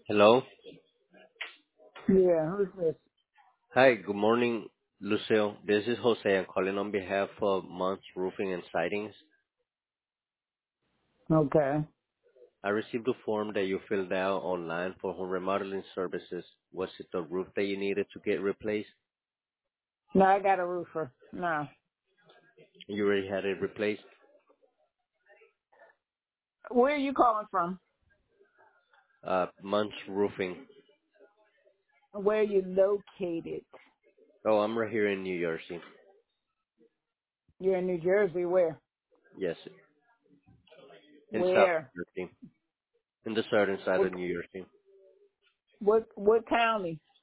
Hello. Yeah, who's this? Hi, good morning, Lucille. This is Jose. I'm calling on behalf of Monts Roofing and Sidings. Okay. I received a form that you filled out online for home remodeling services. Was it the roof that you needed to get replaced? No, I got a roofer. No. You already had it replaced? Where are you calling from? Monts Roofing. Where are you located? Oh, I'm right here in New Jersey. You're in New Jersey. Where? Yes, in South Where? Jersey. In the southern side What of New Jersey. what county?